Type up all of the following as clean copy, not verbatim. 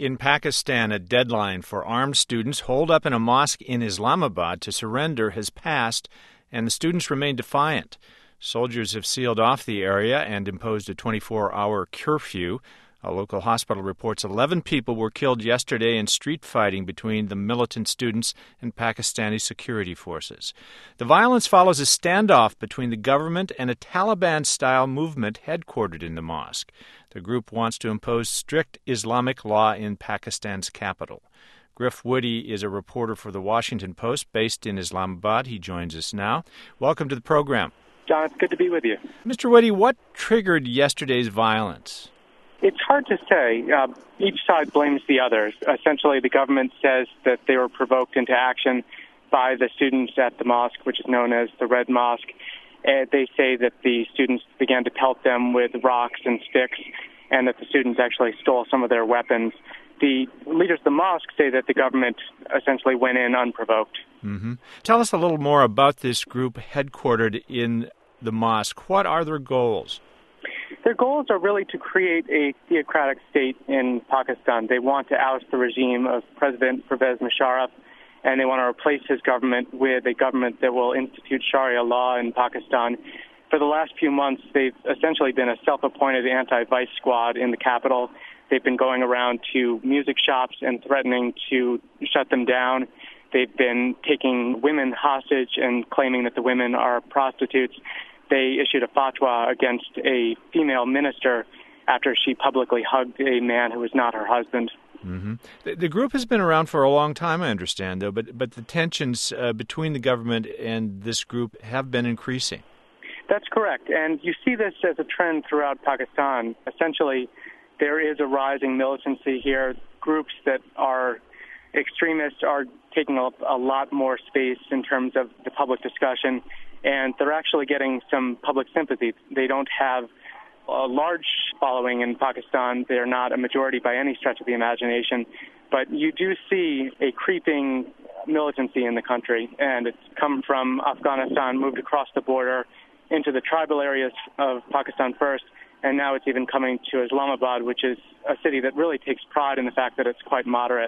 In Pakistan, a deadline for armed students holed up in a mosque in Islamabad to surrender has passed, and the students remain defiant. Soldiers have sealed off the area and imposed a 24-hour curfew. A local hospital reports 11 people were killed yesterday in street fighting between the militant students and Pakistani security forces. The violence follows a standoff between the government and a Taliban-style movement headquartered in the mosque. The group wants to impose strict Islamic law in Pakistan's capital. Griff Woody is a reporter for The Washington Post based in Islamabad. He joins us now. Welcome to the program. John, it's good to be with you. Mr. Woody, what triggered yesterday's violence? It's hard to say. Each side blames the others. Essentially, the government says that they were provoked into action by the students at the mosque, which is known as the Red Mosque. They say that the students began to pelt them with rocks and sticks, and that the students actually stole some of their weapons. The leaders of the mosque say that the government essentially went in unprovoked. Mm-hmm. Tell us a little more about this group headquartered in the mosque. What are their goals? Their goals are really to create a theocratic state in Pakistan. They want to oust the regime of President Pervez Musharraf, and they want to replace his government with a government that will institute Sharia law in Pakistan. For the last few months, they've essentially been a self-appointed anti-vice squad in the capital. They've been going around to music shops and threatening to shut them down. They've been taking women hostage and claiming that the women are prostitutes. They issued a fatwa against a female minister after she publicly hugged a man who was not her husband. Mm-hmm. The group has been around for a long time, I understand, though, but the tensions between the government and this group have been increasing. That's correct, and you see this as a trend throughout Pakistan. Essentially, there is a rising militancy here. Groups that are extremists are taking up a lot more space in terms of the public discussion, and they're actually getting some public sympathy. They don't have a large following in Pakistan. They're not a majority by any stretch of the imagination, but you do see a creeping militancy in the country, and it's come from Afghanistan, moved across the border into the tribal areas of Pakistan first, and now it's even coming to Islamabad, which is a city that really takes pride in the fact that it's quite moderate.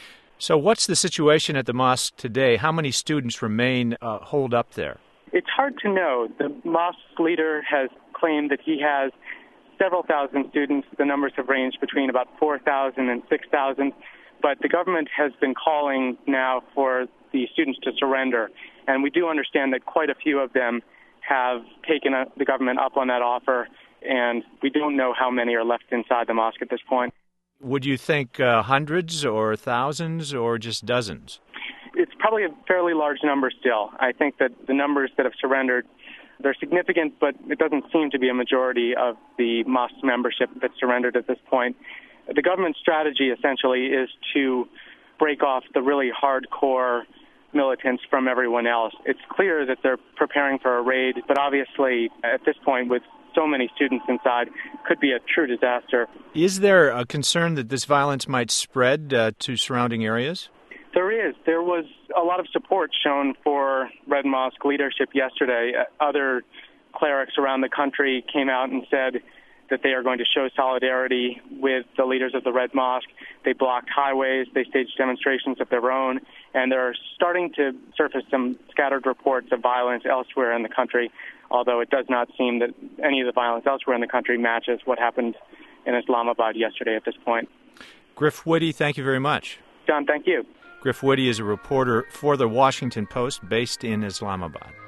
So what's the situation at the mosque today? How many students remain holed up there? It's hard to know. The mosque leader has claimed that he has several thousand students. The numbers have ranged between about 4,000 and 6,000, but the government has been calling now for the students to surrender, and we do understand that quite a few of them have taken the government up on that offer, and we don't know how many are left inside the mosque at this point. Would you think hundreds or thousands or just dozens? It's probably a fairly large number still. I think that the numbers that have surrendered, they're significant, but it doesn't seem to be a majority of the mosque membership that's surrendered at this point. The government strategy essentially is to break off the really hardcore militants from everyone else. It's clear that they're preparing for a raid, but obviously at this point with so many students inside, could be a true disaster. Is there a concern that this violence might spread to surrounding areas? There is. There was a lot of support shown for Red Mosque leadership yesterday. Other clerics around the country came out and said that they are going to show solidarity with the leaders of the Red Mosque. They blocked highways, they staged demonstrations of their own, and they're starting to surface some scattered reports of violence elsewhere in the country, although it does not seem that any of the violence elsewhere in the country matches what happened in Islamabad yesterday at this point. Griff Woody, thank you very much. John, thank you. Griff Woody is a reporter for The Washington Post based in Islamabad.